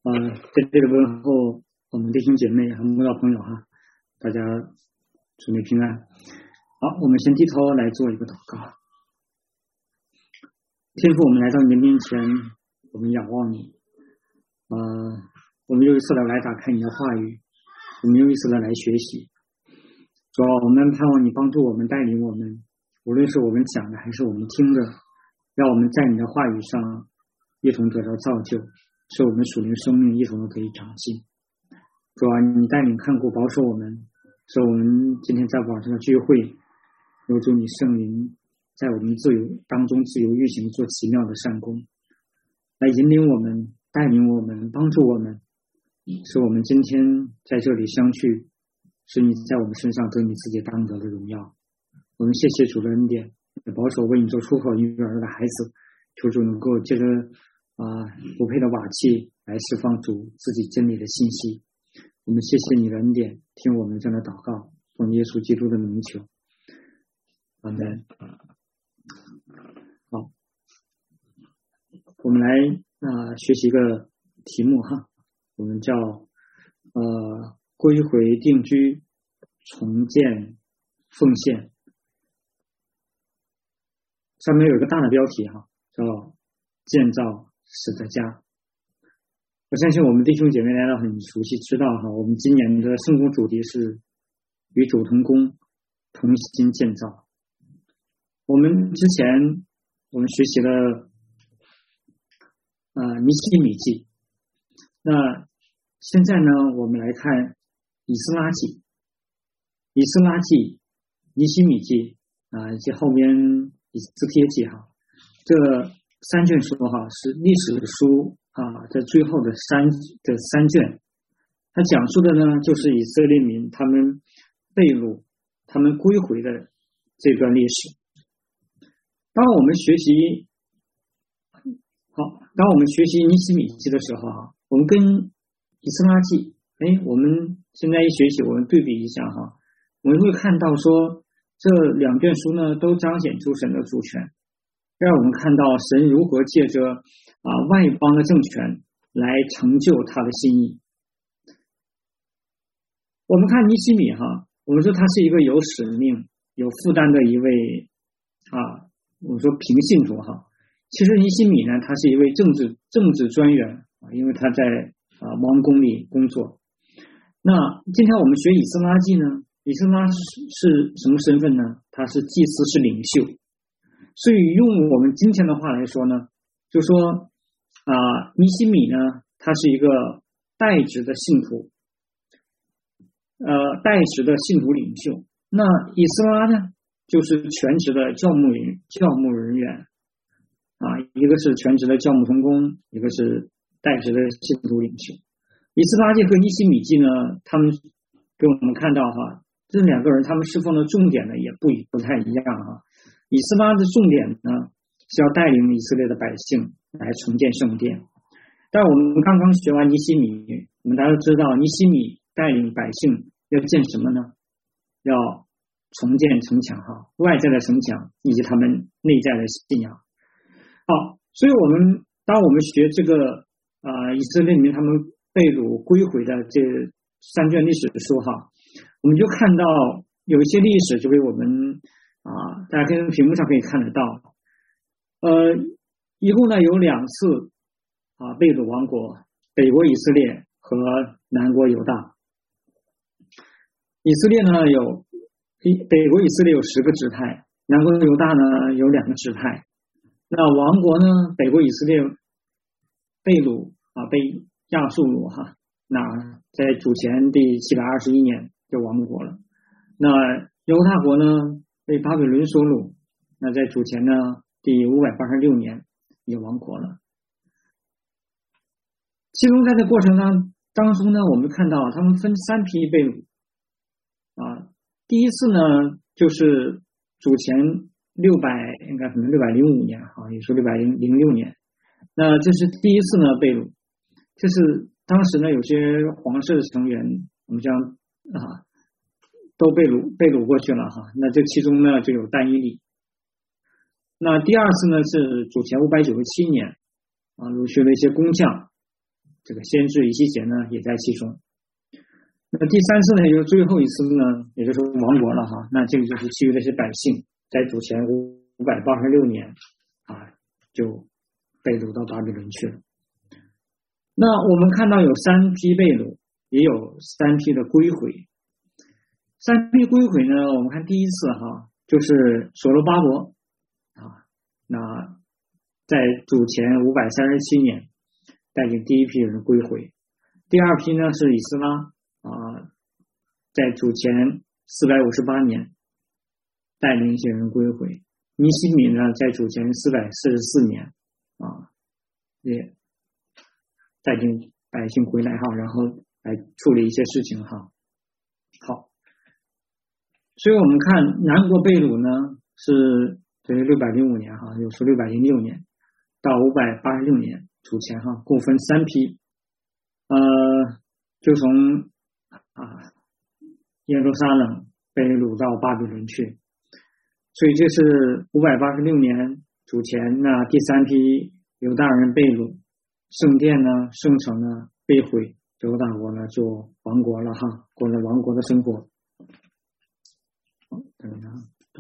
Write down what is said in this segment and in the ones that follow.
在这里问候我们弟兄姐妹和慕道朋友哈，大家主内平安。好，我们先低头来做一个祷告。天父，我们来到你的面前，我们仰望你。我们又一次的来打开你的话语，我们又一次的来学习。主啊，我们盼望你帮助我们，带领我们，无论是我们讲的还是我们听的，让我们在你的话语上一同得到造就，使我们属灵生命一同的可以长进。主啊，你带领看顾保守我们，使我们今天在网上的聚会，有主你圣灵在我们当中自由运行，做奇妙的善功，来引领我们，带领我们，帮助我们，使我们今天在这里相聚，使你在我们身上得你自己当得的荣耀。我们谢谢主的恩典，也保守为你做出口育儿的孩子，求主能够借着不配的瓦器来释放主自己真理的信息。我们谢谢你的恩典，听我们这样的祷告，奉耶稣基督的名求，阿们。好，我们来学习一个题目哈，我们叫归回定居重建奉献。上面有一个大的标题哈，叫建造使得家。我相信我们弟兄姐妹来到很熟悉，知道哈，我们今年的圣工主题是与主同工，同心建造。我们之前学习了尼希米记，那现在呢，我们来看以斯拉记、尼希米记以及后面以斯帖记哈，这三卷书哈是历史书这最后的三卷，它讲述的呢就是以色列民他们被掳、他们归回的这段历史。当我们学习尼希米记的时候我们跟以斯拉记，我们现在一学习，我们对比一下哈，我们会看到说这两卷书呢都彰显出神的主权，让我们看到神如何借着外邦的政权来成就他的心意。我们看尼希米我们说他是一个有使命、有负担的一位我们说平信徒其实尼希米呢，他是一位政治专员因为他在王宫里工作。那今天我们学以斯拉记呢，以斯拉是什么身份呢？他是祭司，是领袖。所以用我们今天的话来说呢，就说尼希米呢，他是一个代职的信徒，代职的信徒领袖。那以斯拉呢，就是全职的教牧人员一个是全职的教牧同工，一个是代职的信徒领袖。以斯拉记和尼希米记呢，他们给我们看到这两个人他们侍奉的重点呢也不太一样以斯拉的重点呢是要带领以色列的百姓来重建圣殿，但我们刚刚学完尼希米，我们大家都知道尼希米带领百姓要建什么呢？要重建城墙外在的城墙以及他们内在的信仰。所以当我们学这个以色列民他们被掳归回的这三卷历史书我们就看到有一些历史就给我们大家跟屏幕上可以看得到一共呢有两次被掳王国，北国以色列和南国犹大。以色列呢北国以色列有10个支派，南国犹大呢有2个支派。那王国呢，北国以色列被掳被亚述掳那在主前第721年就亡国了。那犹大国呢被巴比伦所掳，那在主前呢第586年也亡国了。其中在这过程当中呢，我们看到他们分3批被掳第一次呢就是主前应该可能605年也说606年，那这是第一次呢被掳，这是当时呢有些皇室成员我们讲都被掳过去了那这其中呢就有但以理。那第二次呢是主前597年掳去了一些工匠， 这个先知以西结呢也在其中。那第3次呢，也就是最后一次呢，也就是亡国了哈。那这个就是其余的一些百姓在主前586年啊就被掳到巴比伦去了。那我们看到有3批被掳，也有3批的归回。3批归回呢，我们看第一次哈，就是所罗巴伯啊，那在主前537年带领第一批人归回。第二批呢是以斯拉在主前458年带领一些人归回。尼希米呢在主前444年也带领百姓回来哈，然后来处理一些事情哈。好，所以我们看南国被掳呢是605年哈，有时606年到586年主前哈，共分3批。就从耶路撒冷被掳到巴比伦去，所以这是586年主前那第3批犹大人被掳，圣殿呢圣城呢被毁，犹大国呢就亡国了哈，过了亡国的生活。等一下，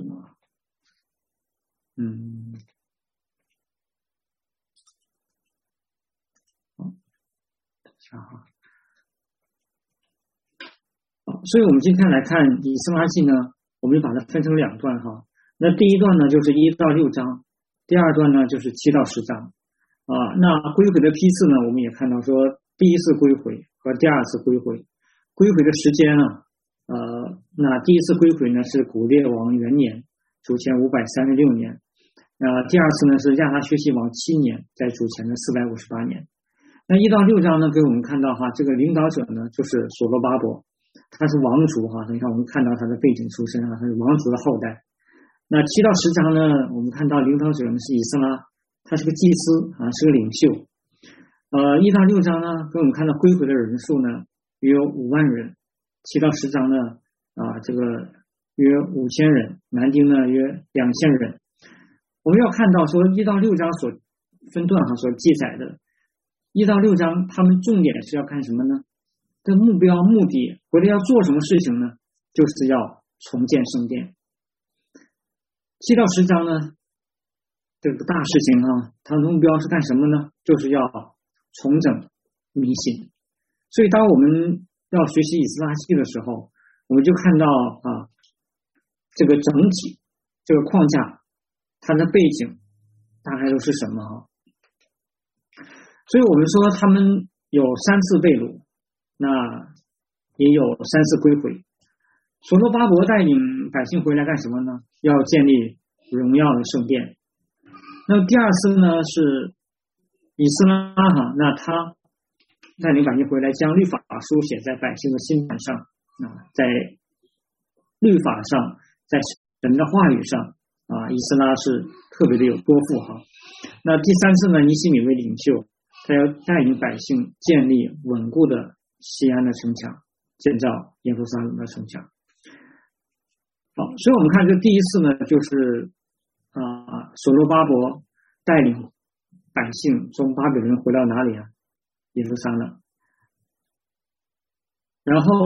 所以我们今天来看以斯拉记呢，我们就把它分成2段哈。那第一段呢就是1到6章，第二段呢就是7到10章那归回的批次呢，我们也看到说第一次归回和第二次归回，归回的时间呢那第一次归回呢是古列王元年，主前536年。第二次呢是亚达薛西王7年，在主前的458年。那1到6章呢，给我们看到哈，这个领导者呢就是所罗巴伯，他是王族哈，你看我们看到他的背景出身他是王族的后代。那7到10章呢，我们看到领导者呢是以斯拉，他是个祭司是个领袖。1到6章呢，给我们看到归回的人数呢约有5万人。7到10章呢这个约5000人，男丁呢约2000人。我们要看到说1到6章所分段所记载的1到6章，他们重点是要看什么呢？这目标目的回来要做什么事情呢？就是要重建圣殿。7到10章呢，这个大事情它的目标是干什么呢？就是要重整民心。所以当我们要学习以斯拉记的时候，我们就看到这个整体这个框架，它的背景大概都是什么所以我们说他们有3次被掳，那也有3次归回。所罗巴伯带领百姓回来干什么呢？要建立荣耀的圣殿。那第二次呢是以斯拉那他带领百姓回来，将律法书写在百姓的心版上在律法上，在神的话语上以斯拉是特别的有多富那第3次呢，尼希米为领袖，他要带领百姓建立稳固的西安的城墙，建造耶路撒冷的城墙。好，所以我们看这第一次呢，就是所罗巴伯带领百姓从巴比伦回到哪里耶路撒冷。然后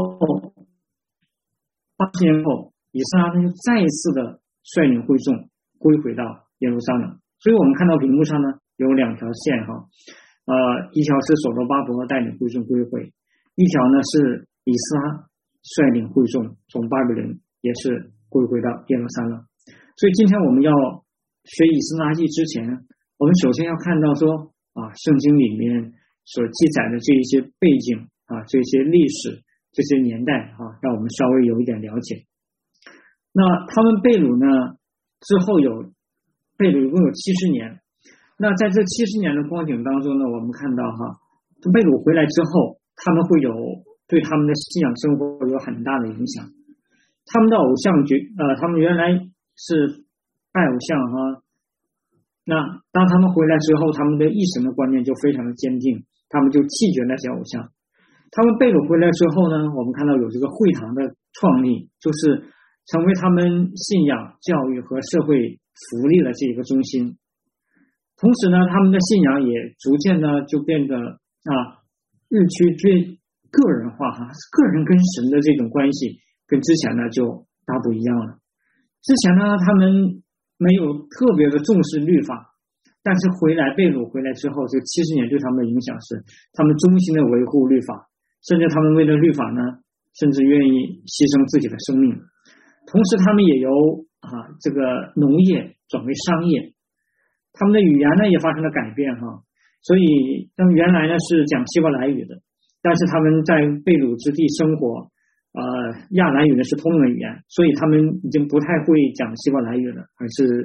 80年后，以斯拉呢又再一次的率领会众归回到耶路撒冷。所以我们看到屏幕上呢有2条线一条是所罗巴伯带领会众归回，一条呢是以斯拉率领会众从巴比伦也是归回到耶路撒冷。所以今天我们要学以斯拉记之前，我们首先要看到说圣经里面所记载的这一些背景这些历史这些年代让我们稍微有一点了解。那他们被掳呢之后被掳一共有70年。那在这70年的光景当中呢，我们看到被掳回来之后，他们会有对他们的信仰生活有很大的影响。他们的偶像他们原来是拜偶像那当他们回来之后，他们的一神的观念就非常的坚定，他们就弃绝那些偶像。他们被掳回来之后呢，我们看到有这个会堂的创立，就是成为他们信仰教育和社会福利的这一个中心。同时呢，他们的信仰也逐渐的就变得日趋最个人化哈，个人跟神的这种关系跟之前呢就大不一样了。之前呢他们没有特别的重视律法，但是被掳回来之后，这70年对他们的影响是他们忠心的维护律法，甚至他们为了律法呢甚至愿意牺牲自己的生命。同时他们也由这个农业转为商业，他们的语言呢也发生了改变哈。所以他们原来呢是讲希伯来语的，但是他们在被掳之地生活，亚兰语呢是通用的语言，所以他们已经不太会讲希伯来语了，而是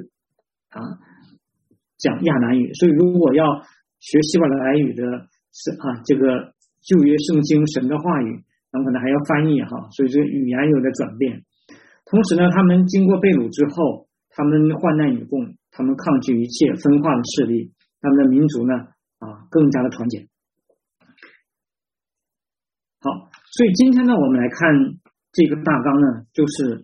讲亚兰语。所以如果要学希伯来语的这个旧约圣经神的话语，那么可能还要翻译哈，所以这个语言有了转变。同时呢，他们经过被掳之后，他们患难与共，他们抗拒一切分化的势力，他们的民族呢更加的团结。好，所以今天呢，我们来看这个大纲呢，就是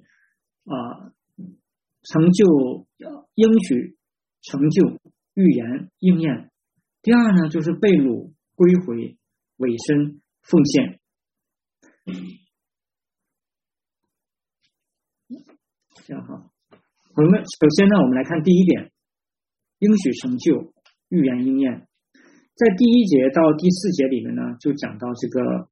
成就应许、成就预言应验。第二呢，就是被掳归回、委身奉献。这样哈，首先呢，我们来看第一点，应许成就预言应验。在第1节到第4节里面呢，就讲到这个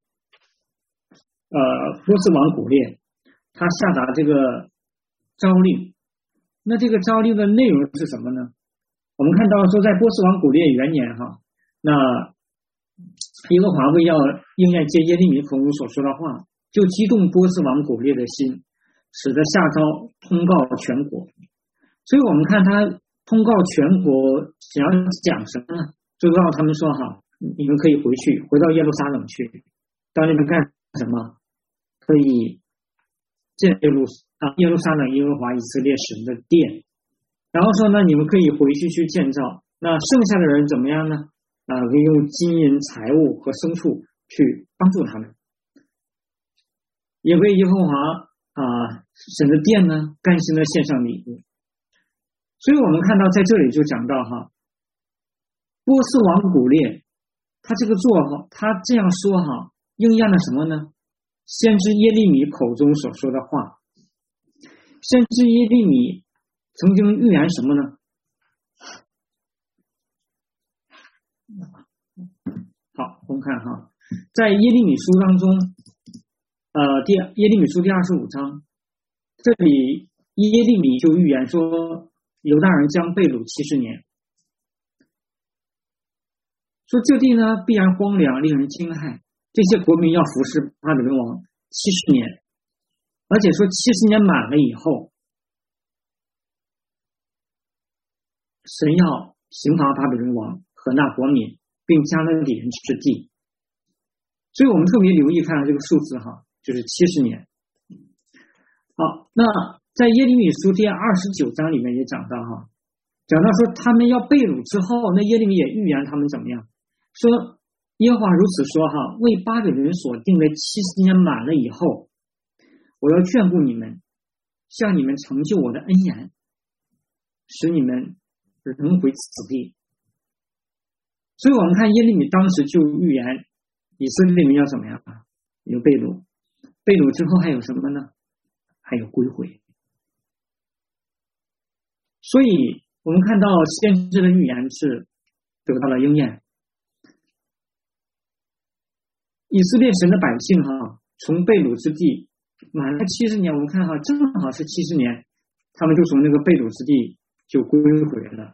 波斯王古列他下达这个诏令。那这个诏令的内容是什么呢？我们看到说在波斯王古列元年哈，那耶和华为要应验借耶利米口中所说的话，就激动波斯王古列的心，使得下诏通告全国。所以我们看他通告全国想要讲什么呢？就告诉他们说哈，你们可以回到耶路撒冷去，到那边干什么？可以建耶路撒冷耶和华以色列神的殿。然后说呢，你们可以回去建造。那剩下的人怎么样呢？可以用金银财物和牲畜去帮助他们，也为耶和华神的殿呢甘心的献上礼物。所以我们看到在这里就讲到哈，波斯王古列他这个他这样说哈，应验了什么呢？先知耶利米口中所说的话。先知耶利米曾经预言什么呢？好，我们看哈，在耶利米书当中，耶利米书第25章，这里耶利米就预言说，犹大人将被掳70年，说这地呢必然荒凉，令人惊骇，这些国民要服侍巴比伦王70年，而且说70年满了以后，神要刑罚巴比伦王和那国民，并加勒底人之地。所以我们特别留意看这个数字哈，就是70年。好，那在耶利米书第29章里面也讲到哈，讲到说他们要被掳之后，那耶利米也预言他们怎么样，说耶和华如此说哈，为巴比伦所定的70年满了以后，我要眷顾你们，向你们成就我的恩言，使你们仍回此地。所以我们看耶利米当时就预言以色列民要怎么样，有被掳，被掳之后还有什么呢？还有归回。所以我们看到先知的预言是得到了应验。以色列神的百姓哈，从被掳之地满了70年，我们看哈，正好是70年，他们就从那个被掳之地就归回了。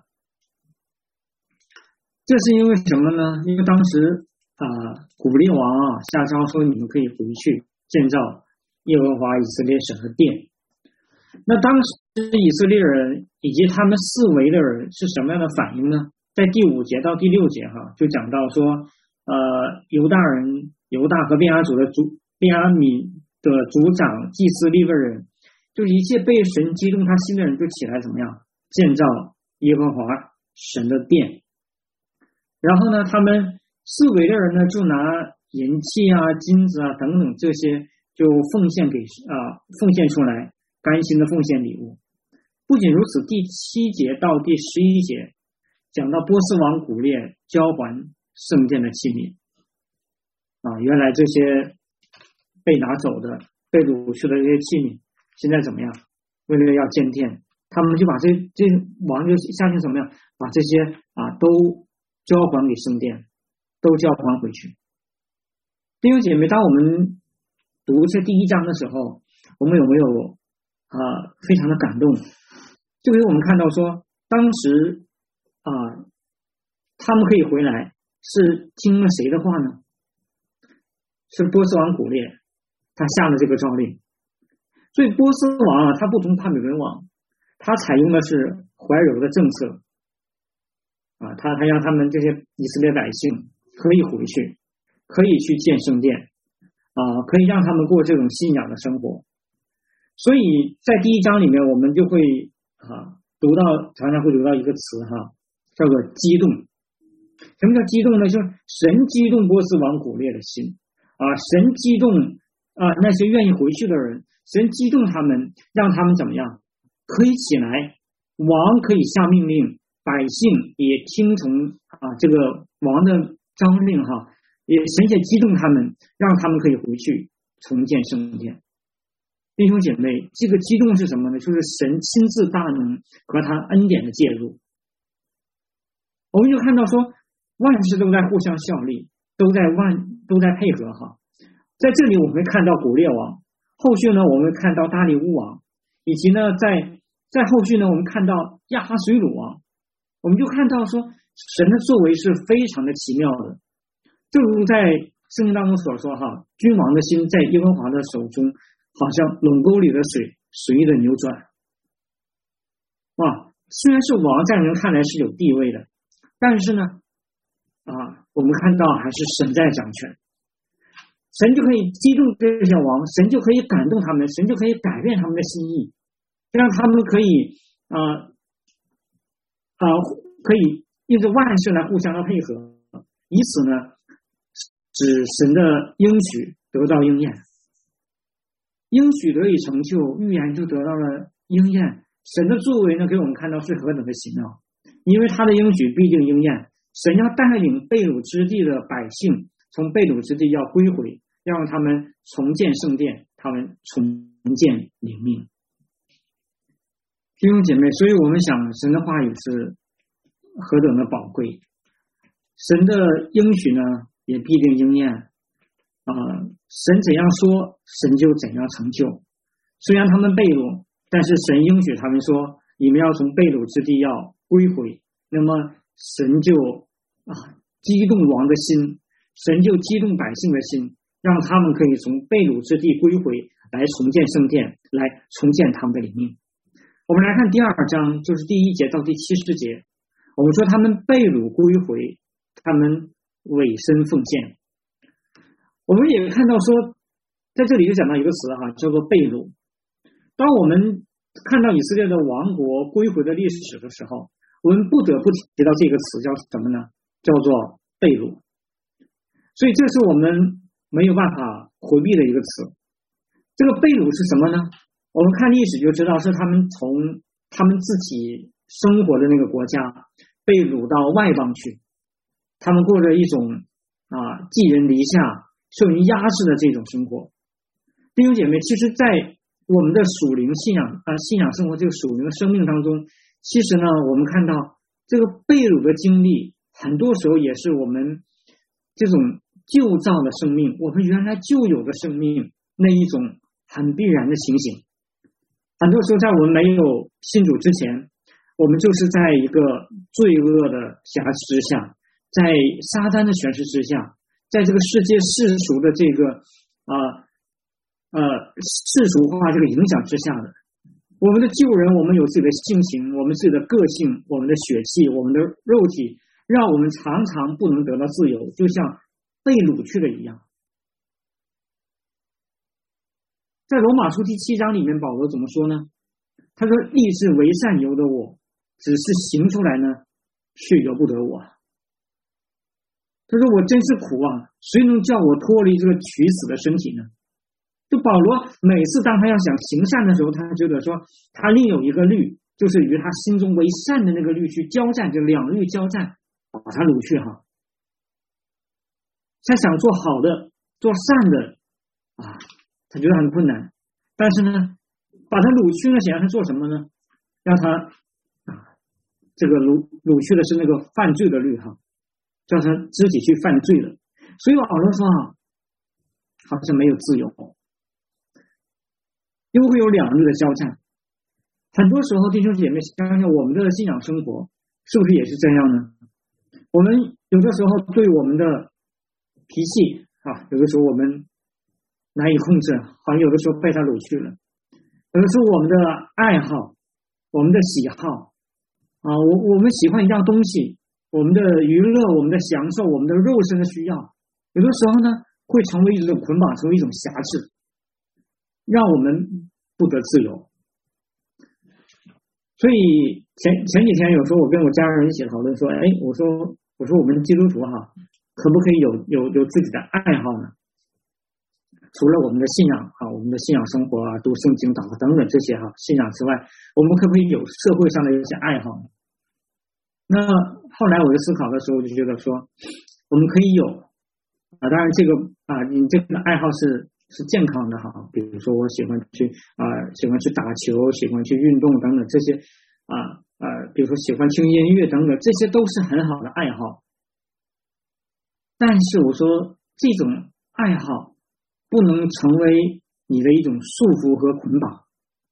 这是因为什么呢？因为当时古列王下诏说你们可以回去建造耶和华以色列神的殿。那当时以色列人以及他们四围的人是什么样的反应呢？在第5节到第6节哈，就讲到说犹大和便雅悯的族长祭司利未人，就一切被神激动他心的人就起来怎么样建造耶和华神的殿。然后呢，他们四围的人呢就拿银器金子等等这些就奉献出来，甘心的奉献礼物。不仅如此，第7节到第11节讲到波斯王古列交还圣殿的器皿。 原来这些被拿走的、被掳去的这些器皿，现在怎么样？为了要建殿，他们就把这王就下令怎么样，把这些都交还给圣殿，都交还回去。弟兄姐妹，当我们读这第1章的时候，我们有没有非常的感动？就给我们看到说，当时他们可以回来，是听了谁的话呢？是波斯王古列，他下了这个诏令。所以波斯王他不同帕比伦王，他采用的是怀柔的政策他让他们这些以色列百姓可以回去，可以去建圣殿可以让他们过这种信仰的生活。所以在第1章里面，我们就会常常会读到一个词叫做激动。什么叫激动呢？就是神激动波斯王古列的心神激动那些愿意回去的人，神激动他们，让他们怎么样？可以起来，王可以下命令，百姓也听从这个王的章令神也激动他们，让他们可以回去重建圣殿。弟兄姐妹，这个激动是什么呢？就是神亲自大能和他恩典的介入。我们就看到说，万事都在互相效力，都在配合在这里我们会看到古列王，后续呢我们看到大利乌王，以及呢在后续呢我们看到亚哈水鲁王。我们就看到说，神的作为是非常的奇妙的。正如在圣经当中所说君王的心在耶和华的手中，好像垄沟里的水随意的扭转。虽然是王在人看来是有地位的，但是呢我们看到还是神在掌权。神就可以激动这些王，神就可以感动他们，神就可以改变他们的心意，让他们可以可以因着万事来互相的配合，以此呢使神的应许得到应验。应许得以成就，预言就得到了应验。神的作为呢，给我们看到是何等的奇妙，因为他的应许必定应验。神要带领被掳之地的百姓从被掳之地要归回，要让他们重建圣殿，他们重建灵命。弟兄姐妹，所以我们想神的话语是何等的宝贵，神的应许呢也必定应验神怎样说，神就怎样成就。虽然他们被掳，但是神应许他们说，你们要从被掳之地要归回。那么神就激动王的心，神就激动百姓的心，让他们可以从被掳之地归回，来重建圣殿，来重建他们的灵命。我们来看第2章，就是第1节到第70节。我们说他们被掳归回，他们委身奉献。我们也看到说，在这里就讲到一个词叫做被掳。当我们看到以色列的王国归回的历史的时候，我们不得不提到这个词，叫什么呢？叫做被掳。所以这是我们没有办法回避的一个词。这个被掳是什么呢？我们看历史就知道，是他们从他们自己生活的那个国家被掳到外邦去，他们过着一种寄人篱下、受人压制的这种生活。弟兄姐妹，其实在我们的属灵信仰生活这个属灵的生命当中，其实呢我们看到这个被掳的经历，很多时候也是我们这种旧造的生命，我们原来就有的生命那一种很必然的情形。很多时候在我们没有信主之前，我们就是在一个罪恶的辖制之下，在撒旦的权势之下，在这个世界世俗的这个世俗化这个影响之下的。我们的旧人，我们有自己的性情，我们自己的个性，我们的血气，我们的肉体，让我们常常不能得到自由，就像被掳去的一样。在罗马书第7章里面，保罗怎么说呢？他说，立志为善由得我，只是行出来呢却由不得我。他说，我真是苦谁能叫我脱离这个取死的身体呢？就保罗每次当他要想行善的时候，他觉得说他另有一个律，就是与他心中为善的那个律去交战，这两律交战，把他掳去他想做好的做善的他觉得很困难，但是呢，把他掳去呢，想让他做什么呢？让他这个掳去的是那个犯罪的律叫他自己去犯罪了。所以保罗说好像没有自由，因为会有两律的交战。很多时候弟兄姐妹想想我们的信仰生活是不是也是这样呢？我们有的时候对我们的脾气有的时候我们难以控制，好像有的时候被他掳去了。有的时候我们的爱好，我们的喜好我们喜欢一样东西，我们的娱乐，我们的享受，我们的肉身的需要，有的时候呢会成为一种捆绑，成为一种辖制，让我们不得自由。所以前几天有时候我跟我家人一起讨论说，我说我们基督徒可不可以有自己的爱好呢？除了我们的信仰我们的信仰生活读圣经祷告等等这些信仰之外，我们可不可以有社会上的一些爱好呢？那后来我就思考的时候，我就觉得说我们可以有当然这个你这个爱好是健康的比如说我喜欢去打球，喜欢去运动等等这些比如说喜欢听音乐等等，这些都是很好的爱好。但是我说这种爱好不能成为你的一种束缚和捆绑。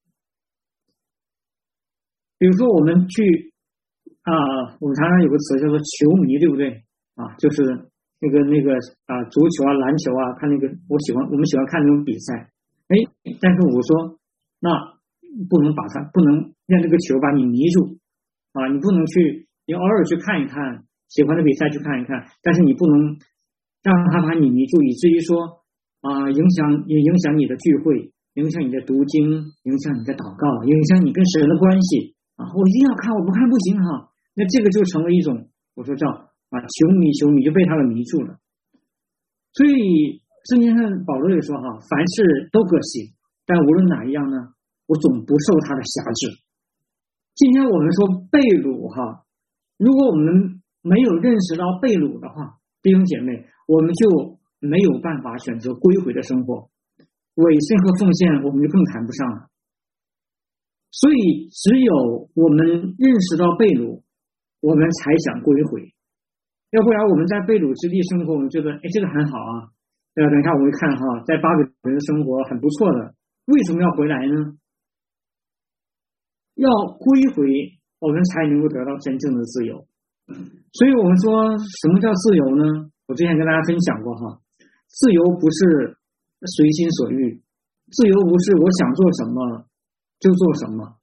比如说我们去我们常常有个词叫做球迷，对不对就是那个足球篮球看那个我们喜欢看那种比赛。但是我说那不能让这个球把你迷住你不能去，你偶尔去看一看喜欢的比赛去看一看，但是你不能让他把你迷住，以至于说影响你的聚会，影响你的读经，影响你的祷告，影响你跟神的关系我一定要看，我不看不行那这个就成为一种我说叫球迷就被他们迷住了。所以圣经上保罗也说凡事都可行，但无论哪一样呢，我总不受他的辖制。今天我们说被掳如果我们没有认识到被掳的话，弟兄姐妹，我们就没有办法选择归回的生活，委身和奉献我们就更谈不上了。所以只有我们认识到被掳，我们才想归回，要不然我们在被掳之地生活，我们觉得这个很好等一下我们看在巴比伦的生活很不错的，为什么要回来呢？要归回我们才能够得到真正的自由。所以我们说什么叫自由呢？我之前跟大家分享过自由不是随心所欲，自由不是我想做什么就做什么。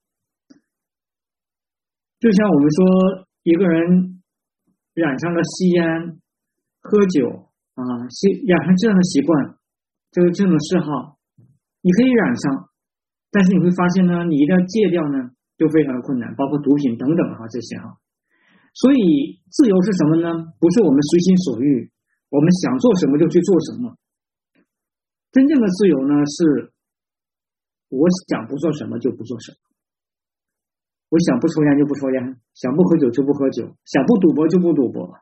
就像我们说一个人染上了吸烟喝酒染上这样的习惯，就是这种嗜好，你可以染上，但是你会发现呢，你一定要戒掉呢就非常的困难，包括毒品等等这些所以自由是什么呢？不是我们随心所欲，我们想做什么就去做什么。真正的自由呢，是我想不做什么就不做什么，我想不抽烟就不抽烟，想不喝酒就不喝酒，想不赌博就不赌博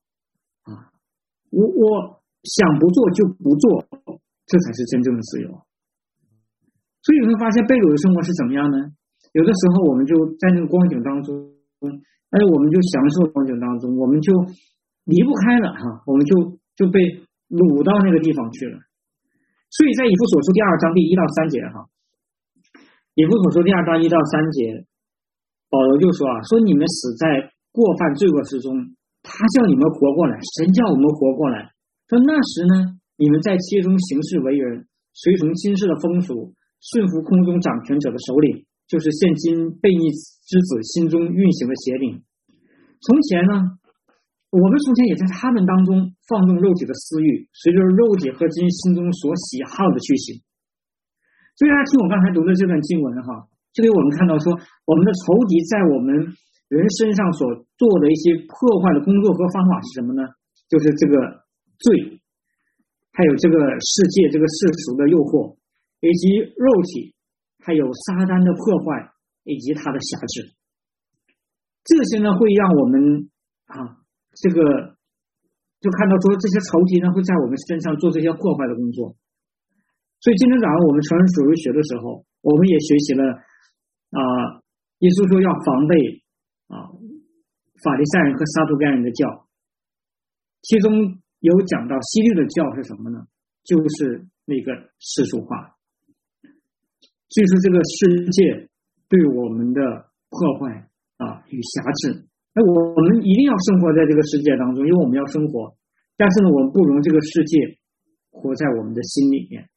我想不做就不做，这才是真正的自由。所以你会发现被掳的生活是怎么样呢？有的时候我们就在那个光景当中我们就享受光景当中，我们就离不开了我们就被掳到那个地方去了。所以在以弗所书第2章第1到3节以弗所书第2章1到3节，保罗就说你们死在过犯罪恶之中，他叫你们活过来，神叫我们活过来。说那时呢，你们在其中行事为人，随从今世的风俗，顺服空中掌权者的首领，就是现今悖逆之子心中运行的邪灵。从前呢，我们从前也在他们当中放纵肉体的私欲，随着肉体和今心中所喜好的去行。所以大家听我刚才读的这段经文就给我们看到说，我们的仇敌在我们人身上所做的一些破坏的工作和方法是什么呢？就是这个罪，还有这个世界这个世俗的诱惑，以及肉体，还有撒旦的破坏以及他的辖制。这些呢会让我们这个就看到说这些仇敌呢会在我们身上做这些破坏的工作。所以今天早上我们成人主日学的时候，我们也学习了耶稣说要防备法利赛人和撒都该人的教，其中有讲到希律的教是什么呢？就是那个世俗化，就是这个世界对我们的破坏与辖制。那我们一定要生活在这个世界当中，因为我们要生活，但是呢，我们不容这个世界活在我们的心里面。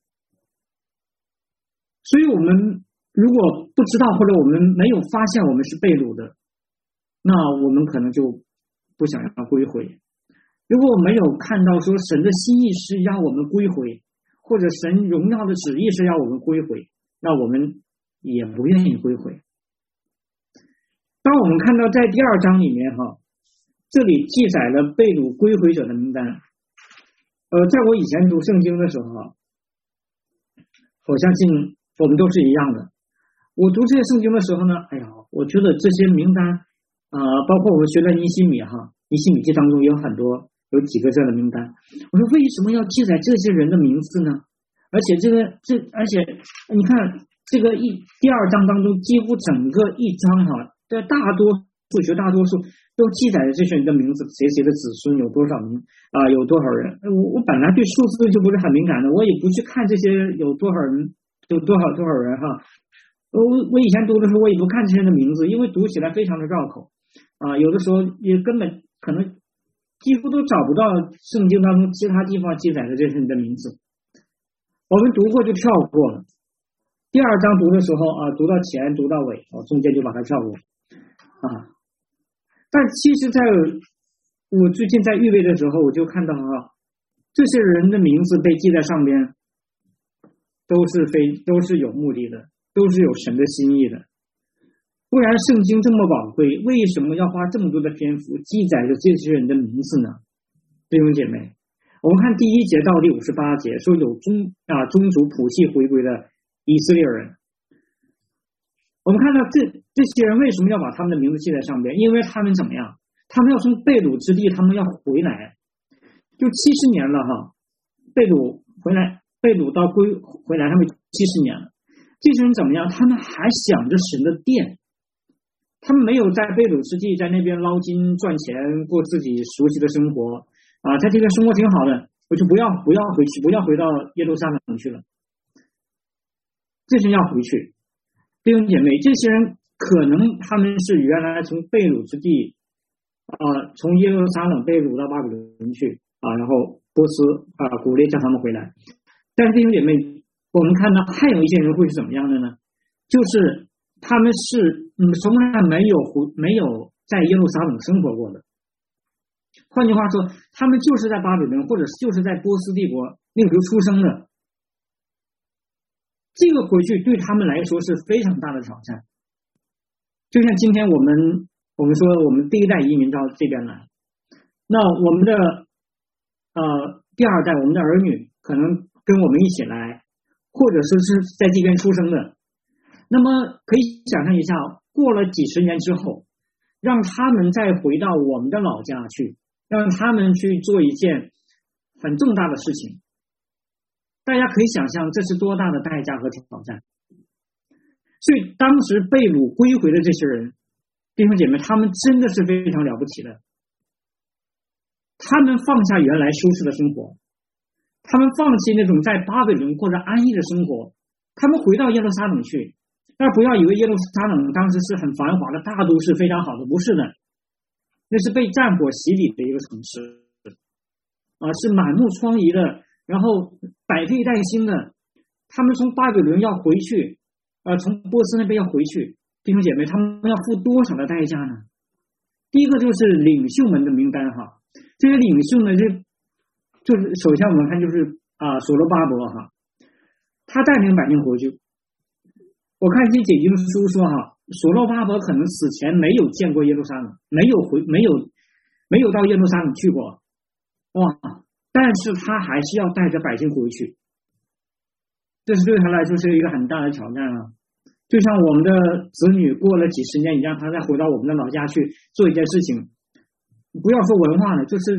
所以我们如果不知道，或者我们没有发现我们是被掳的，那我们可能就不想要归回。如果我没有看到说神的心意是要我们归回，或者神荣耀的旨意是要我们归回，那我们也不愿意归回。当我们看到在第2章里面这里记载了被掳归回者的名单。在我以前读圣经的时候我相信我们都是一样的。我读这些圣经的时候呢，我觉得这些名单包括我们学的尼希米记当中有几个这样的名单。我说为什么要记载这些人的名字呢？而且而且你看这个第2章当中几乎整个一章在大多数都记载了这些人的名字，谁的子孙有多少名有多少人。我本来对数字就不是很敏感的，我也不去看这些有多少人有多少人我以前读的时候我也不看这些人的名字，因为读起来非常的绕口有的时候也根本可能几乎都找不到圣经当中其他地方记载的这些人的名字，我们读过就跳过了。第2章读的时候读到前读到尾中间就把它跳过但其实在我最近在预备的时候，我就看到这些人的名字被记在上边都是有目的的，都是有神的心意的。不然圣经这么宝贵，为什么要花这么多的篇幅记载着这些人的名字呢？弟兄姐妹，我们看第1节到第58节说有宗族谱系回归的以色列人。我们看到这些人为什么要把他们的名字记在上边？因为他们怎么样？他们要从被掳之地，他们要回来，就70年了被掳回来，被掳到回来，他们70年了。这些人怎么样？他们还想着神的殿，他们没有在被掳之地在那边捞金赚钱，过自己熟悉的生活在这边生活挺好的，我就不要回去，不要回到耶路撒冷去了。这些人要回去。弟兄姐妹，这些人可能他们是原来从被掳之地从耶路撒冷被掳到巴比伦去然后波斯鼓励叫他们回来。但是弟兄姐妹，我们看到还有一些人会是怎么样的呢？就是他们是从来没有在耶路撒冷生活过的。换句话说，他们就是在巴比伦或者就是在波斯帝国那个时候出生的。这个回去对他们来说是非常大的挑战。就像今天我们说我们第1代移民到这边来，那我们的第2代我们的儿女可能跟我们一起来，或者是在这边出生的，那么可以想象一下，过了几十年之后，让他们再回到我们的老家去，让他们去做一件很重大的事情，大家可以想象这是多大的代价和挑战。所以当时被掳归回的这些人，弟兄姐妹，他们真的是非常了不起的。他们放下原来舒适的生活，他们放弃那种在巴比伦过着安逸的生活，他们回到耶路撒冷去。但不要以为耶路撒冷当时是很繁华的大都市，非常好的，不是的，那是被战火洗礼的一个城市是满目疮痍的，然后百废待兴的。他们从巴比伦要回去从波斯那边要回去，弟兄姐妹，他们要付多少的代价呢？第一个就是领袖们的名单这些领袖呢，就是首先我们看就是所罗巴伯他带领百姓回去。我看一些解经书说所罗巴伯可能死前没有见过耶路撒冷，没有到耶路撒冷去过但是他还是要带着百姓回去，这是对他来说是一个很大的挑战就像我们的子女过了几十年，你让他再回到我们的老家去做一件事情，不要说文化了，就是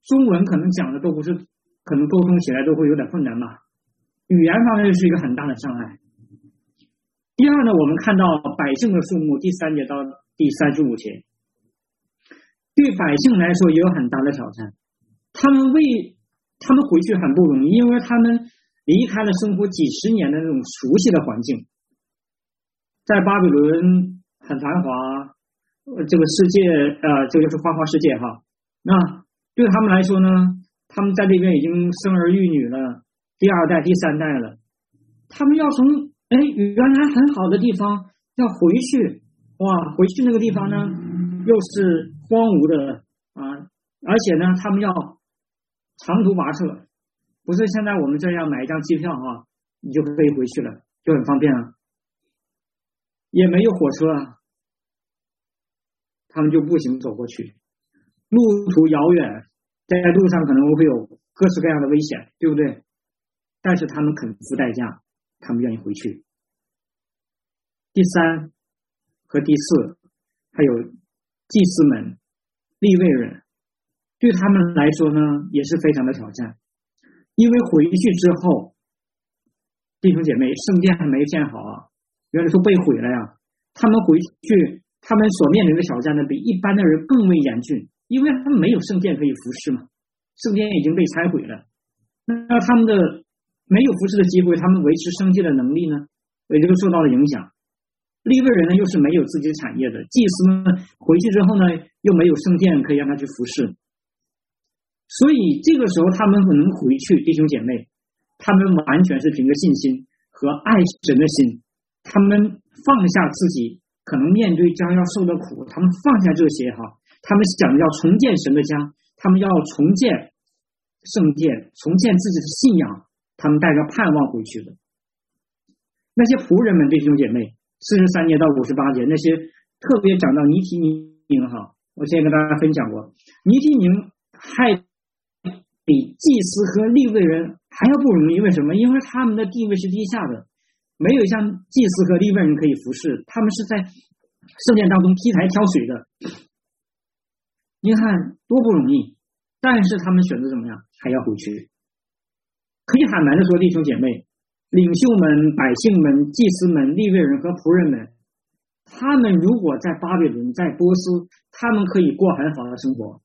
中文可能讲的都不是，可能沟通起来都会有点困难吧。语言方面是一个很大的障碍。第二呢，我们看到百姓的数目，第3节到第35节，对百姓来说也有很大的挑战。他们回去很不容易，因为他们离开了生活几十年的那种熟悉的环境，在巴比伦很繁华，这个世界这就是花花世界哈。那对他们来说呢，他们在这边已经生儿育女了，第2代、第3代了，他们要从原来很好的地方要回去，哇，回去那个地方呢又是荒芜的啊，而且呢他们要长途跋涉，不是现在我们这样买一张机票哈，你就可以回去了，就很方便了，也没有火车啊，他们就步行走过去，路途遥远，在路上可能会有各式各样的危险，对不对？但是他们肯付代价，他们愿意回去。第3和第4还有祭司们、利未人，对他们来说呢也是非常的挑战，因为回去之后，弟兄姐妹，圣殿还没建好啊，原来说被毁了呀，他们回去他们所面临的挑战呢比一般的人更为严峻，因为他们没有圣殿可以服侍嘛，圣殿已经被拆毁了，那他们的没有服侍的机会，他们维持生计的能力呢也就受到了影响。利未人呢又是没有自己产业的，祭司呢回去之后呢又没有圣殿可以让他去服侍，所以这个时候他们能回去，弟兄姐妹，他们完全是凭着信心和爱神的心，他们放下自己可能面对将要受的苦，他们放下这些哈，他们想要重建神的家，他们要重建圣殿，重建自己的信仰，他们带着盼望回去的。那些仆人们，弟兄姐妹，43节到58节，那些特别讲到尼提宁哈，我之前跟大家分享过，尼提宁还比祭司和利未人还要不容易，为什么？因为他们的地位是低下的，没有像祭司和利未人可以服侍，他们是在圣殿当中劈柴挑水的，你看多不容易，但是他们选择怎么样？还要回去。可以坦白的说，弟兄姐妹，领袖们、百姓们、祭司们、利未人和仆人们，他们如果在巴比伦、在波斯，他们可以过很好的生活，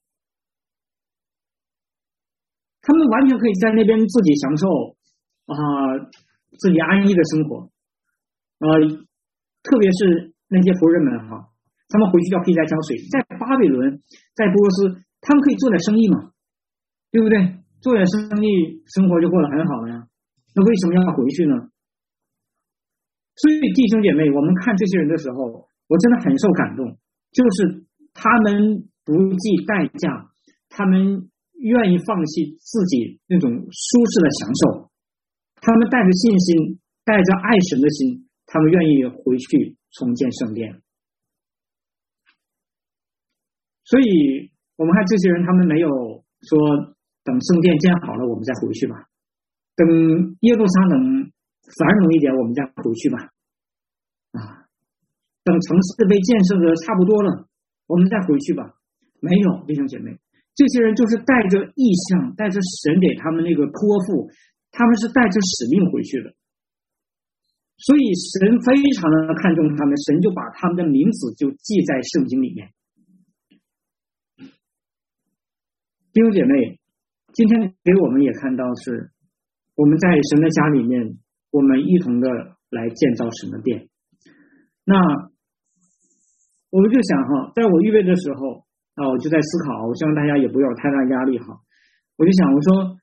他们完全可以在那边自己享受自己安逸的生活，特别是那些仆人们哈，他们回去要劈柴挑水，在巴比伦、在波斯，他们可以做点生意嘛，对不对？做点生意，生活就过得很好了呀。那为什么要回去呢？所以弟兄姐妹，我们看这些人的时候，我真的很受感动，就是他们不计代价，他们愿意放弃自己那种舒适的享受，他们带着信心，带着爱神的心，他们愿意回去重建圣殿。所以我们看这些人，他们没有说等圣殿建好了我们再回去吧，等耶路撒冷繁荣一点我们再回去吧，等城市被建设的差不多了我们再回去吧。没有，弟兄姐妹，这些人就是带着意向，带着神给他们那个托付，他们是带着使命回去的，所以神非常的看重他们，神就把他们的名字就记在圣经里面。弟兄姐妹，今天给我们也看到是我们在神的家里面，我们一同的来建造神的殿。那我们就想哈，在我预备的时候我就在思考，我希望大家也不要有太大压力哈。我就想，我说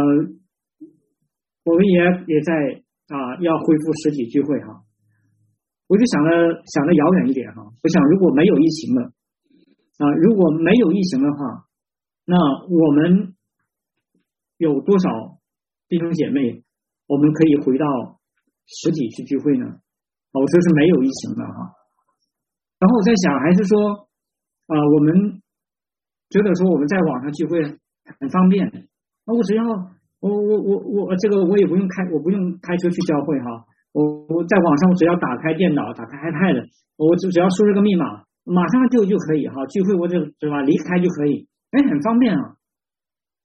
我们也在要恢复实体聚会哈。我就想的遥远一点哈，我想如果没有疫情了如果没有疫情的话，那我们有多少弟兄姐妹我们可以回到实体去聚会呢？我说是没有疫情的哈。然后我在想，还是说我们觉得说我们在网上聚会很方便，我只要我这个我也不用开车去教会哈，我在网上我只要打开电脑，打开 iPad， 我只要输入个密码，马上就可以哈，聚会我就对吧，离开就可以，很方便啊。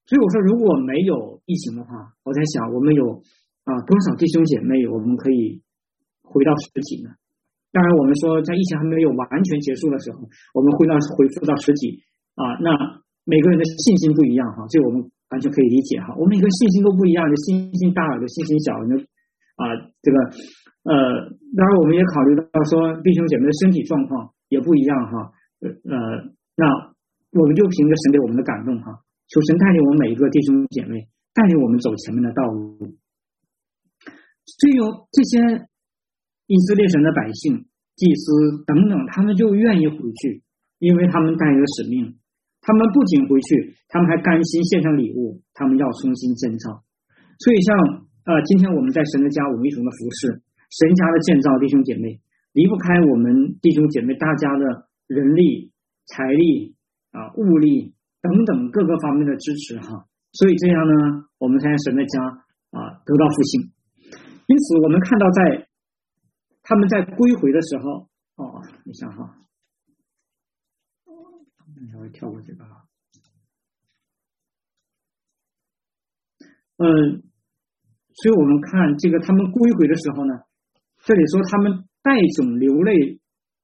所以我说，如果没有疫情的话，我在想，我们有多少弟兄姐妹，我们可以回到实体呢？当然，我们说在疫情还没有完全结束的时候，我们恢复到实体那每个人的信心不一样哈，这个我们完全可以理解哈。我们每个人信心都不一样，有信心大，有信心小，这个当然我们也考虑到说弟兄姐妹的身体状况也不一样哈。那我们就凭着神给我们的感动哈，求神带领我们每一个弟兄姐妹，带领我们走前面的道路。所以有这些以色列神的百姓、祭司等等，他们就愿意回去，因为他们带着使命。他们不仅回去，他们还甘心献上礼物，他们要重新建造。所以像今天我们在神的家，我们一同的服侍，神家的建造，弟兄姐妹离不开我们弟兄姐妹大家的人力、财力物力等等各个方面的支持哈。所以这样呢，我们才在神的家得到复兴。因此我们看到他们在归回的时候你想哈，稍微跳过这个哈。所以我们看这个他们归回的时候呢，这里说他们带种流泪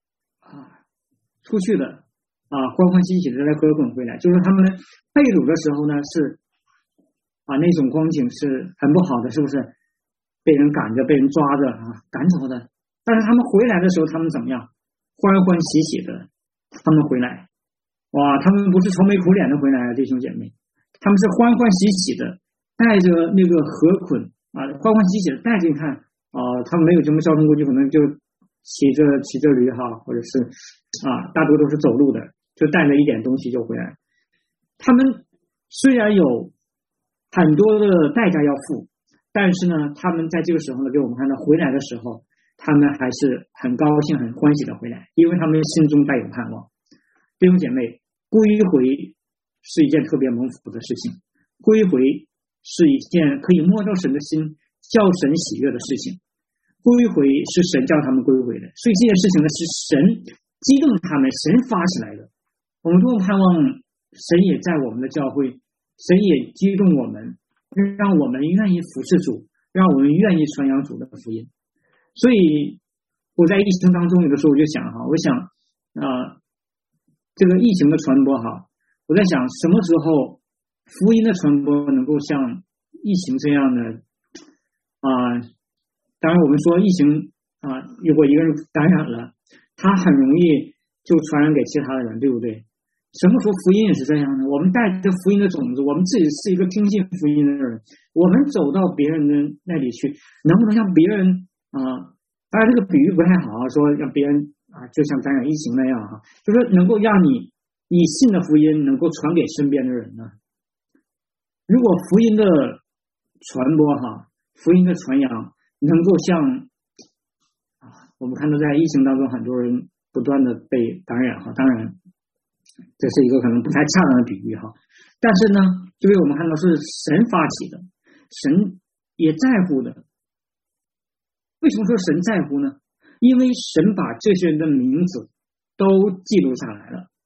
出去的欢欢喜喜的来和滚回来，就是他们被掳的时候呢是那种光景是很不好的，是不是？被人赶着，被人抓着赶走的。但是他们回来的时候，他们怎么样？欢欢喜喜的，他们回来。哇，他们不是愁眉苦脸的回来弟兄姐妹，他们是欢欢喜喜的，带着那个河捆欢欢喜喜的带着。你看他们没有什么交通工具，可能就骑着驴或者是大多都是走路的，就带着一点东西就回来。他们虽然有很多的代价要付，但是呢，他们在这个时候呢，给我们看到回来的时候，他们还是很高兴、很欢喜的回来，因为他们心中带有盼望。弟兄姐妹，归回是一件特别蒙福的事情，归回是一件可以摸着神的心、叫神喜悦的事情。归回是神叫他们归回的，所以这件事情呢是神激动他们，神发起来的。我们多么盼望神也在我们的教会，神也激动我们，让我们愿意服侍主，让我们愿意传扬主的福音。所以我在疫情当中，有的时候我就想我想这个疫情的传播我在想什么时候福音的传播能够像疫情这样的当然我们说疫情如果一个人感染了，他很容易就传染给其他的人，对不对？什么时候福音也是这样的？我们带着福音的种子，我们自己是一个听信福音的人，我们走到别人的那里去，能不能让别人当然这个比喻不太好说让别人就像感染疫情那样就是能够让你信的福音能够传给身边的人呢？如果福音的传播福音的传扬能够像我们看到在疫情当中很多人不断的被感染当然这是一个可能不太恰当的比喻但是呢，就被我们看到是神发起的，神也在乎的。为什么说神在乎呢？因为神把这些人的名字都记录下来了。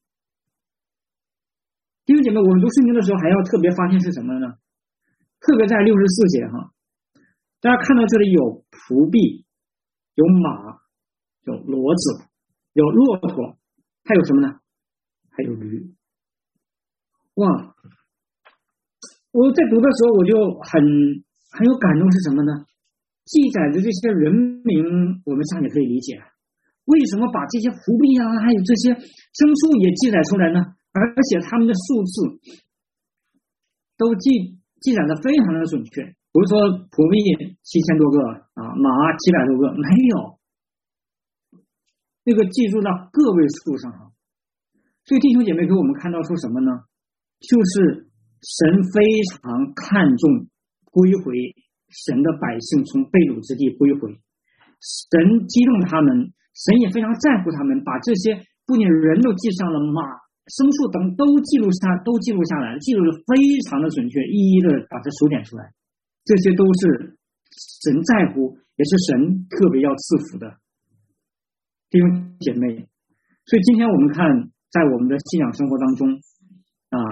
弟兄姐妹，我们读圣经的时候还要特别发现是什么呢？特别在64节大家看到这里有仆婢，有马，有骡子，有骆驼，还有什么呢？还有驴。哇！我在读的时候我就很有感动，是什么呢？记载的这些人名我们上也可以理解，为什么把这些仆婢还有这些牲畜也记载出来呢？而且他们的数字都记载的非常的准确，比如说仆婢7000多个马700多个，没有，那个记住到个位数上所以弟兄姐妹给我们看到出什么呢？就是神非常看重归回神的百姓从被掳之地归回，神激动他们，神也非常在乎他们，把这些不仅人都记上了，马牲畜等都记录下来，记录的非常的准确，一一的把它数点出来，这些都是神在乎，也是神特别要赐福的。弟兄姐妹，所以今天我们看在我们的信仰生活当中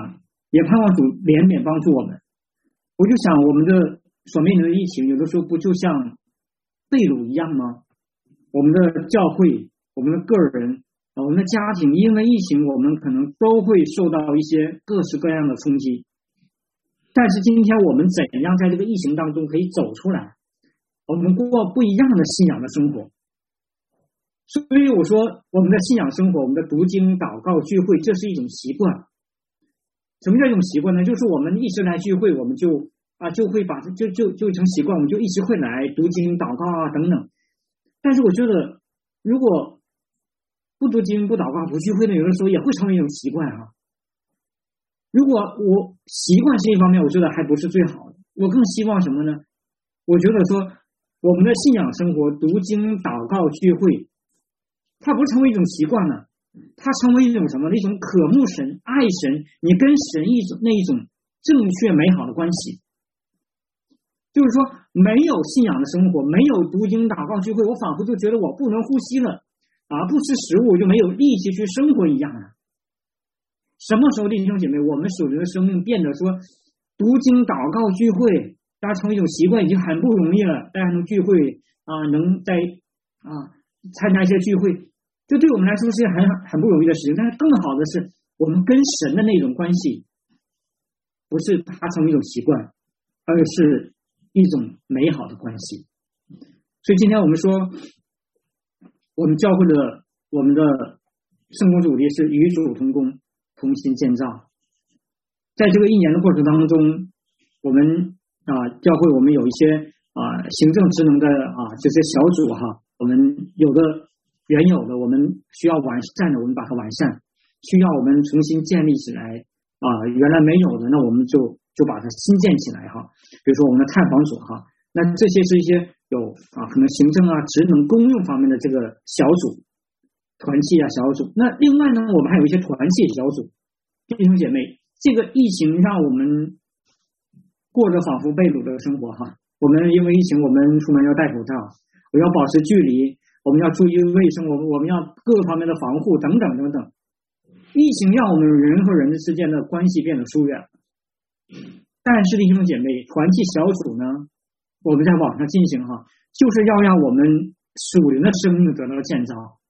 也盼望主怜悯帮助我们。我就想我们的所面临的疫情，有的时候不就像被掳一样吗？我们的教会，我们的个人，我们的家庭，因为疫情，我们可能都会受到一些各式各样的冲击。但是今天我们怎样在这个疫情当中可以走出来？我们过不一样的信仰的生活。所以我说，我们的信仰生活，我们的读经、祷告、聚会，这是一种习惯。什么叫一种习惯呢？就是我们一直来聚会，我们就会把就成习惯，我们就一直会来读经、祷告啊等等。但是我觉得，如果不读经、不祷告、不聚会呢，有的时候也会成为一种习惯啊。如果我习惯是一方面，我觉得还不是最好的。我更希望什么呢？我觉得说，我们的信仰生活、读经、祷告、聚会，它不是成为一种习惯了，它成为一种什么？一种渴慕神、爱神，你跟神那一种正确美好的关系。就是说，没有信仰的生活，没有读经、祷告、聚会，我仿佛就觉得我不能呼吸了啊！不吃食物就没有力气去生活一样了。什么时候，弟兄姐妹，我们属灵的生命变得说，读经、祷告、聚会，大家成为一种习惯，已经很不容易了。大家能聚会啊，能在参加一些聚会，这对我们来说是很不容易的事情。但是更好的是，我们跟神的那种关系，不是它成为一种习惯，而是一种美好的关系。所以今天我们说，我们教会的我们的圣工主题是与主同工，同心建造。在这个一年的过程当中，我们教会我们有一些行政职能的这些小组我们有的原有的我们需要完善的，我们把它完善；需要我们重新建立起来原来没有的，那我们就把它新建起来比如说我们的探访组那这些是一些有可能行政职能公用方面的这个小组。团契小组。那另外呢，我们还有一些团契小组。弟兄姐妹，这个疫情让我们过着仿佛被掳的生活我们因为疫情，我们出门要戴口罩，我要保持距离，我们要注意卫生，我们要各方面的防护等等等等。疫情让我们人和人之间的关系变得疏远。但是弟兄姐妹，团契小组呢，我们在网上进行就是要让我们属灵的生命得到建造。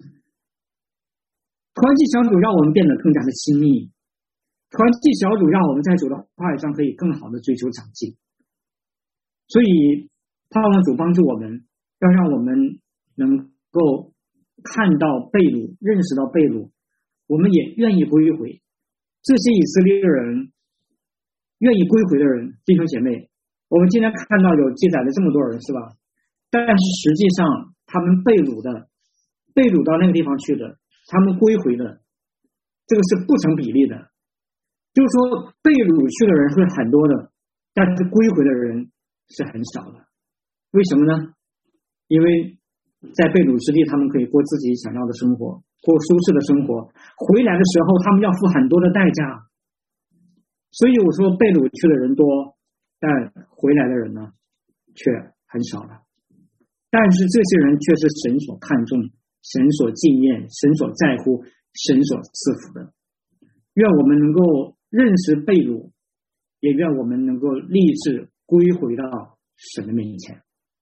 团契小组让我们变得更加的亲密，团契小组让我们在主的话语上可以更好的追求长进。所以盼望主帮助我们，要让我们能够看到被掳，认识到被掳，我们也愿意归回。这些以色列人愿意归回的人，弟兄姐妹，我们今天看到有记载的这么多人，是吧？但是实际上他们被掳到那个地方去的，他们归回的，这个是不成比例的。就是说被掳去的人是很多的，但是归回的人是很少的。为什么呢？因为在被掳之地，他们可以过自己想要的生活，过舒适的生活，回来的时候他们要付很多的代价。所以我说被掳去的人多，但回来的人呢却很少了。但是这些人却是神所看重，神所纪念，神所在乎，神所赐福的。愿我们能够认识被掳，也愿我们能够立志归回到神的面前。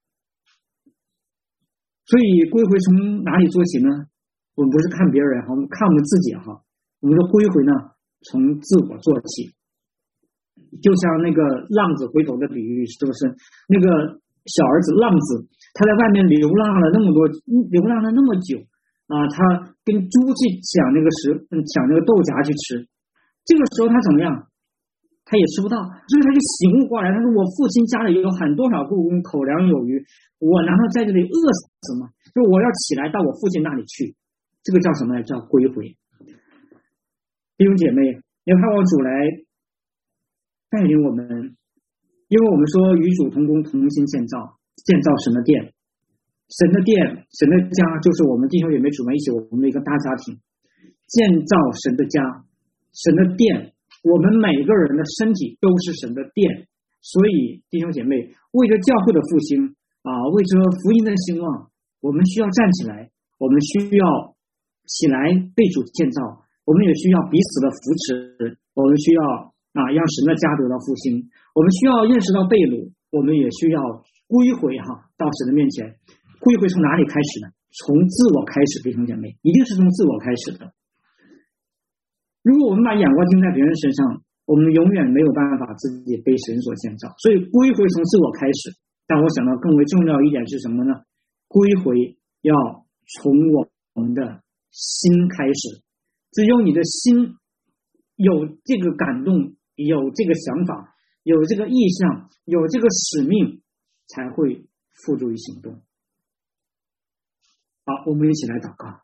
所以归回从哪里做起呢？我们不是看别人我们看我们自己我们的归回呢从自我做起。就像那个浪子回头的比喻，是不是？那个小儿子浪子，他在外面流浪了那么久他跟猪去抢那个豆荚去吃，这个时候他怎么样？他也吃不到，所以他就醒悟过来，他说我父亲家里有很多少雇工，口粮有余，我难道在这里饿死吗？就我要起来到我父亲那里去。这个叫什么呢？叫归回。弟兄姐妹，也盼望主来带领我们，因为我们说与主同工，同心建造神的殿。神的殿，神的家，就是我们弟兄姐妹组在一起，我们的一个大家庭，建造神的家，神的殿。我们每个人的身体都是神的殿，所以弟兄姐妹，为着教会的复兴为着福音的兴旺，我们需要站起来，我们需要起来被主建造，我们也需要彼此的扶持，我们需要让神的家得到复兴。我们需要认识到被掳，我们也需要归回到神的面前。归回从哪里开始呢？从自我开始，弟兄姐妹，一定是从自我开始的。如果我们把眼光盯在别人身上，我们永远没有办法自己被神所建造。所以归回从自我开始，但我想到更为重要一点是什么呢？归回要从我们的心开始，只有你的心有这个感动，有这个想法，有这个意向，有这个使命，才会付诸于行动。好，我们一起来祷告。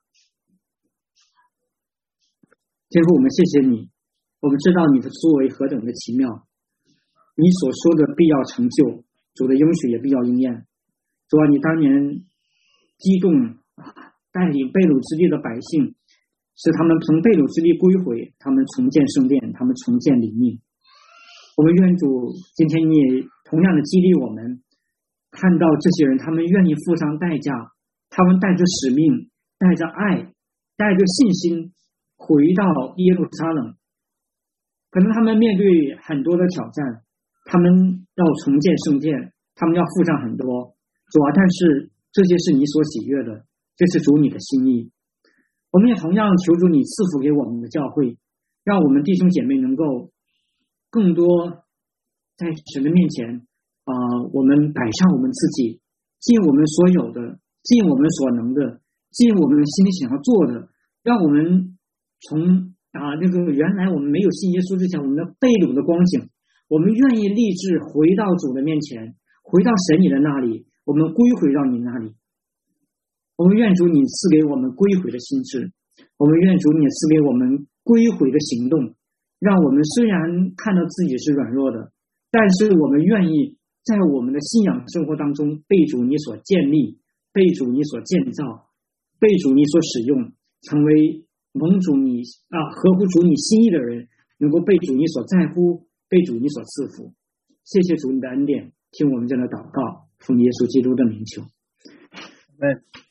天父，我们谢谢你，我们知道你的作为何等的奇妙，你所说的必要成就，主的应许也必要应验。主啊，你当年激动带领被掳之地的百姓，使他们从被掳之地归回，他们重建圣殿，他们重建灵命。我们愿主今天你也同样的激励我们，看到这些人他们愿意付上代价，他们带着使命，带着爱，带着信心回到耶路撒冷。可能他们面对很多的挑战，他们要重建圣殿，他们要付上很多，主啊，但是这些是你所喜悦的，这是主你的心意。我们也同样求主你赐福给我们的教会，让我们弟兄姐妹能够更多在神的面前我们摆上我们自己，尽我们所有的，尽我们所能的，尽我们心里想要做的，让我们从原来我们没有信耶稣之前我们的被掳的光景，我们愿意立志回到主的面前，回到神你的那里，我们归回到你那里。我们愿主你赐给我们归回的心智，我们愿主你赐给我们归回的行动，让我们虽然看到自己是软弱的，但是我们愿意在我们的信仰生活当中被主你所建立，被主你所建造，被主你所使用，成为蒙主你合乎主你心意的人，能够被主你所在乎，被主你所赐福。谢谢主你的恩典，听我们这样的祷告，奉耶稣基督的名求。